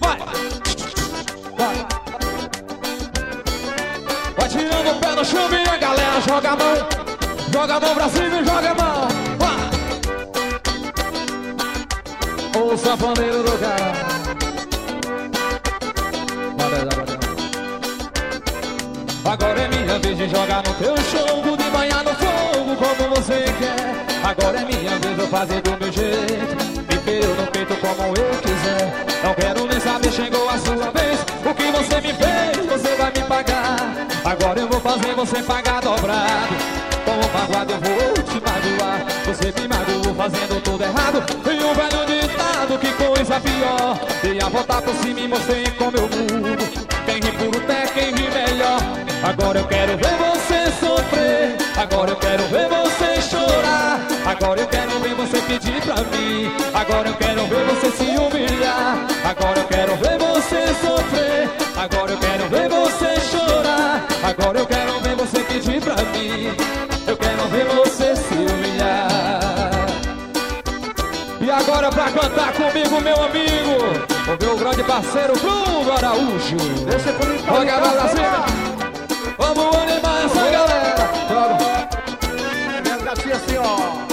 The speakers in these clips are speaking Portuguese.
Vai! Vai! Vai tirando o pé no chão e a galera joga a mão. Joga a mão pra cima e joga a mão. Vai! O sanfoneiro do cara. Agora é minha vez de jogar no teu jogo, de banhar no fogo como você quer. Agora é minha vez de fazer do meu jeito, me ferir no peito como eu quiser. Não quero nem saber, chegou a sua vez. O que você me fez, você vai me pagar. Agora eu vou fazer você pagar dobrado. Como magoado eu vou te magoar. Você me magoou fazendo tudo errado. E um velho ditado, que coisa pior. Dei a volta por cima e mostrei como eu mudo. Quem ri por pé, quem ri melhor. Agora eu quero ver você sofrer. Agora eu quero ver você chorar. Agora eu quero ver você pedir pra mim. Agora eu quero ver você se humilhar. Agora eu quero ver você sofrer. Agora eu quero ver você chorar. Agora eu quero ver você pedir pra mim. Eu quero ver você se humilhar. E agora pra cantar comigo, meu amigo, o meu grande parceiro Bruno Araújo. Deixa comigo pra joga a mão pra cima. Vamos animar essa galera. Joga. Minha gatinha assim, ó.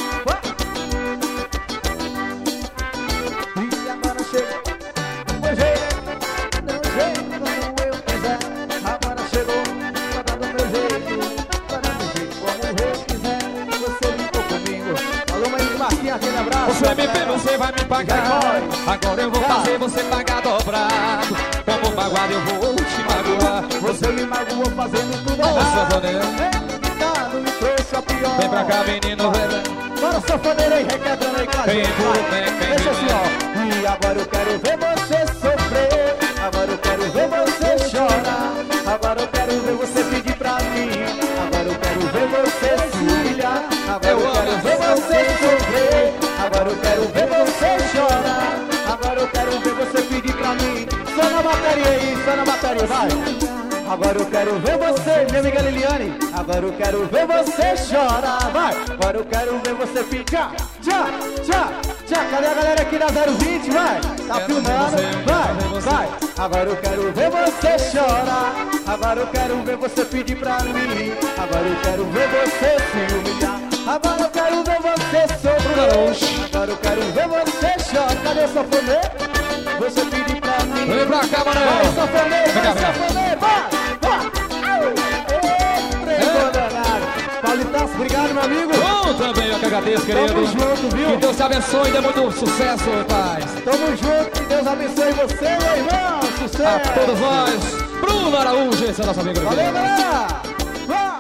E agora chega do jeito como eu quiser. Agora chegou, tá do meu jeito, tá do meu jeito como eu quiser. Você ficou comigo. Alô, mãe Marquinhos, aquele abraço. Você me vê, você vai me pagar. Agora eu vou fazer você pagar dobrado. Como magoado eu vou te magoar. Você me magoou fazendo tudo errado. Tá, não me trouxe a pior. Vem pra cá, menino, vem. Bora, sanfoneiro aí, requebrando aí com a gente. Deixa assim, ó. E agora eu quero ver você sofrer. Agora eu quero ver você chorar. Agora eu quero ver você pedir pra mim. Agora eu quero ver você se humilhar. Agora eu quero ver você sofrer. Agora eu quero ver você chorar. Agora eu quero ver você pedir pra mim. Só na bateria aí, só na bateria, vai. Agora eu quero ver você, minha amiga Liliane. Agora eu quero ver você chorar, vai. Agora eu quero ver você pedir. Tchá. Cadê a galera aqui na 020, vai? Tá filmando, vai. Agora eu quero ver você chorar. Agora eu quero ver você pedir pra mim. Agora eu quero ver você se humilhar. Agora eu quero ver você sofrer. Agora eu quero ver você chorar. Cadê o sanfoneiro? Você pedir pra mim. Vem pra cá, mané. Vai, sanfoneiro, vai. Paulitaço, obrigado, meu amigo. Bom também, eu que agradeço, querido. Tamo junto, viu? Que Deus te abençoe e dê muito sucesso, paz. Tamo junto, que Deus abençoe você, meu irmão. Sucesso. A todos nós. Bruno Araújo, esse é nosso amigo. Valeu, galera. Vai.